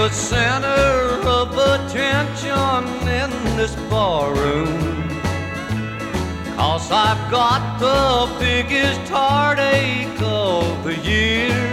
the center of attention in this barroom, 'cause I've got the biggest heartache of the year.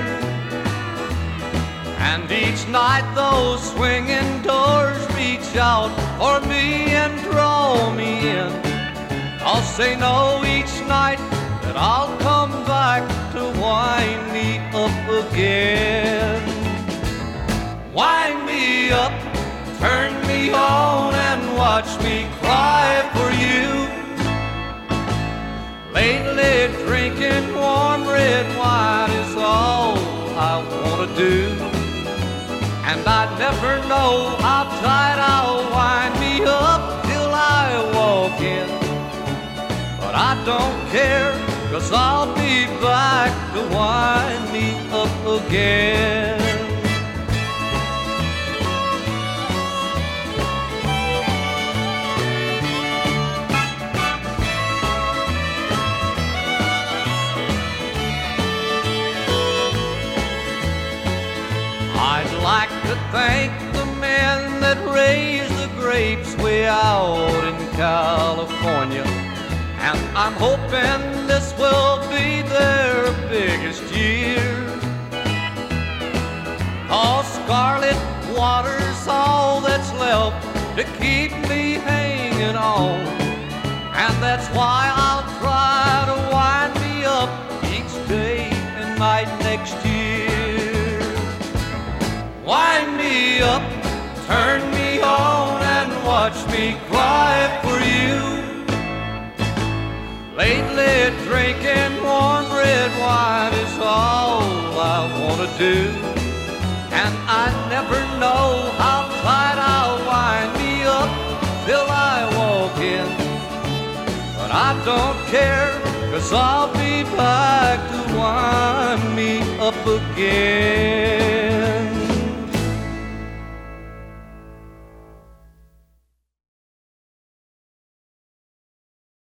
And each night those swinging doors reach out for me and draw me in, 'cause they know each night that I'll come back to wind me up again. Wind me up, turn me on, and watch me cry for you. Lately drinking warm red wine is all I wanna do. And I never know how tight I'll wind me up till I walk in. But I don't care, 'cause I'll be back to wind me up again. I'd like to thank the men that raised the grapes way out in California, and I'm hoping this will be their biggest year. 'Cause scarlet water's all that's left to keep me hanging on, and that's why I'll try to wind me up each day and night next year. Wind me up, turn me on, and watch me cry for you. Lately drinking warm red wine is all I wanna do. And I never know how tight I'll wind me up till I walk in. But I don't care, 'cause I'll be back to wind me up again.